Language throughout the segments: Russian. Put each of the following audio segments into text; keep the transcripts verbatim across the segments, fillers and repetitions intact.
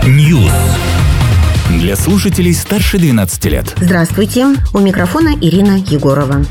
News. Для слушателей старше двенадцати лет. Здравствуйте, у микрофона Ирина Егорова.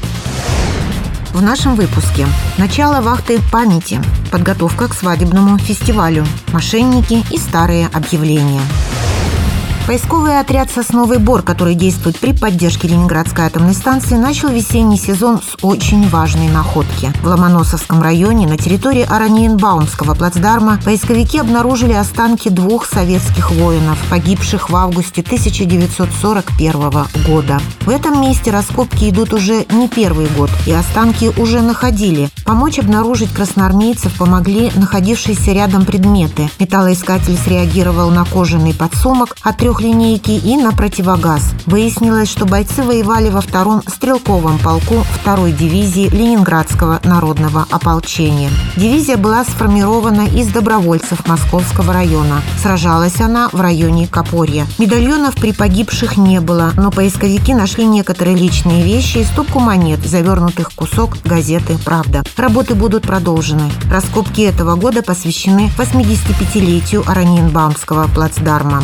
В нашем выпуске: начало вахты памяти, подготовка к свадебному фестивалю, мошенники и старые объявления. Поисковый отряд «Сосновый Бор», который действует при поддержке Ленинградской атомной станции, начал весенний сезон с очень важной находки. В Ломоносовском районе на территории Ораниенбаумского плацдарма поисковики обнаружили останки двух советских воинов, погибших в августе тысяча девятьсот сорок первого года. В этом месте раскопки идут уже не первый год, и останки уже находили. Помочь обнаружить красноармейцев помогли находившиеся рядом предметы. Металлоискатель среагировал на кожаный подсумок от трех линейки и на противогаз. Выяснилось, что бойцы воевали во втором стрелковом полку второй дивизии Ленинградского народного ополчения. Дивизия была сформирована из добровольцев Московского района. Сражалась она в районе Копорья. Медальонов при погибших не было, но поисковики нашли некоторые личные вещи и стопку монет, завернутых в кусок газеты «Правда». Работы будут продолжены. Раскопки этого года посвящены восьмидесятипятилетию Ораниенбаумского плацдарма.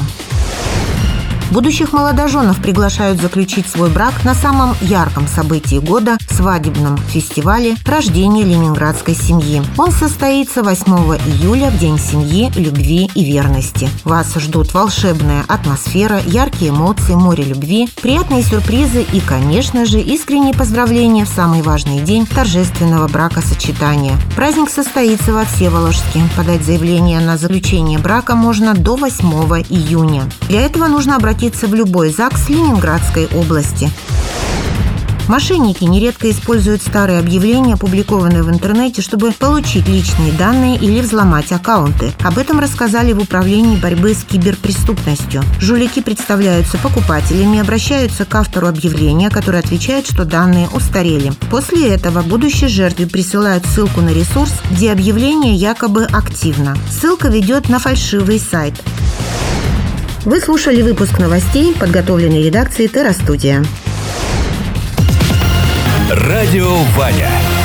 Будущих молодоженов приглашают заключить свой брак на самом ярком событии года – свадебном фестивале «Рождение ленинградской семьи». Он состоится восьмого июля, в День семьи, любви и верности. Вас ждут волшебная атмосфера, яркие эмоции, море любви, приятные сюрпризы и, конечно же, искренние поздравления в самый важный день торжественного бракосочетания. Праздник состоится во Всеволожске. Подать заявление на заключение брака можно до восьмого июня. Для этого нужно обратиться в любой ЗАГС Ленинградской области. Мошенники нередко используют старые объявления, опубликованные в интернете, чтобы получить личные данные или взломать аккаунты. Об этом рассказали в Управлении борьбы с киберпреступностью. Жулики представляются покупателями, обращаются к автору объявления, который отвечает, что данные устарели. После этого будущей жертве присылают ссылку на ресурс, где объявление якобы активно. Ссылка ведет на фальшивый сайт. Вы слушали выпуск новостей, подготовленный редакцией Терра Студия. Радио Ваня.